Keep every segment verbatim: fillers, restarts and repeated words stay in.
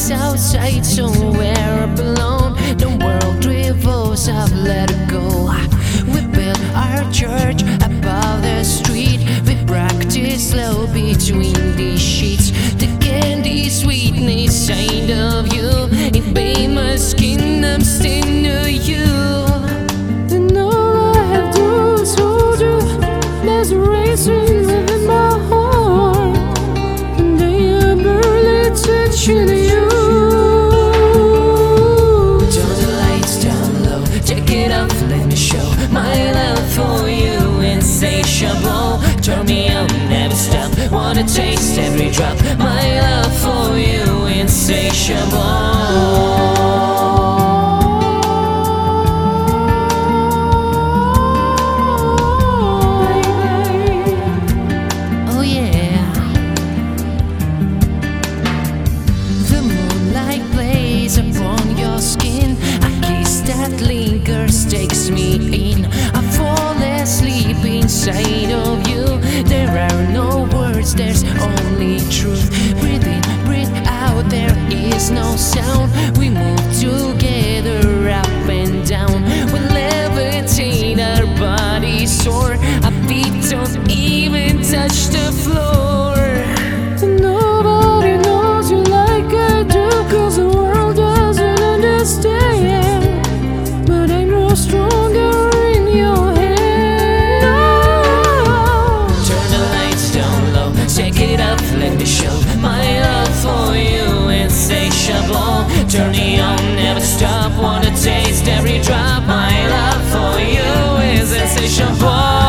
was outside somewhere I belong. The world revolves, I've let it go. We built our church above the street. We practice slow between these sheets. The candy sweetness side of you, it made my skin, I'm staying to you. And all I have to do is hold you. There's a racing within my heart, and they are barely touching you. Turn the lights down low, take it off, let me show my love for you, insatiable. Turn me on, never stop, wanna taste every drop. My love for you, insatiable. Upon your skin, a kiss that lingers takes me in. I fall asleep inside of you. There are no words, there's only truth. Breathe in, breathe out, there is no sound. We move together up and down. We levitate, our bodies soar. Our feet don't even touch the floor. And nobody knows you like I do, 'cause the world doesn't understand. But I'm no stronger in your hand. Oh. Turn the lights down low, take it up, let me show my love for you, insatiable. Turn me on, never stop, wanna taste every drop. My love for you is insatiable.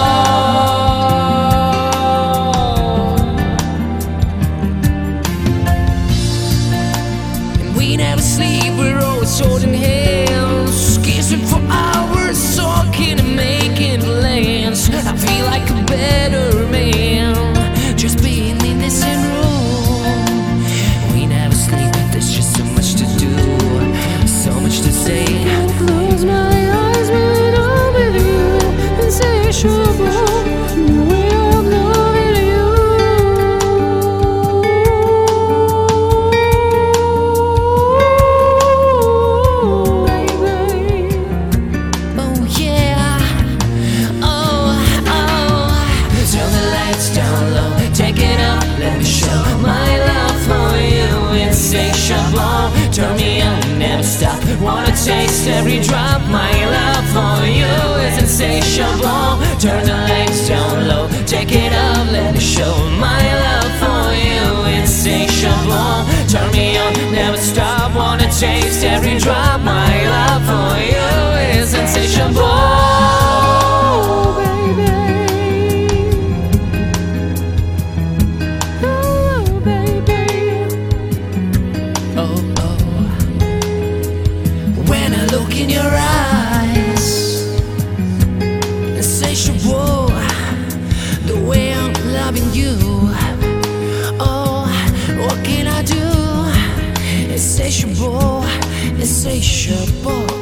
We never sleep, we're always holding hands, kissing for hours, talking and making plans. I feel like a better man just being in the same room. We never sleep, there's just so much to do, so much to say. I close my eyes when I'm with you, insatiable. Turn me on, never stop, wanna taste every drop. My love for you is insatiable. Turn the lights down low, take it up, let me show my love for you, insatiable. Turn me on, never stop, wanna taste every drop. My love for you is insatiable. In your eyes, insatiable, the way I'm loving you. Oh, what can I do? Insatiable, insatiable.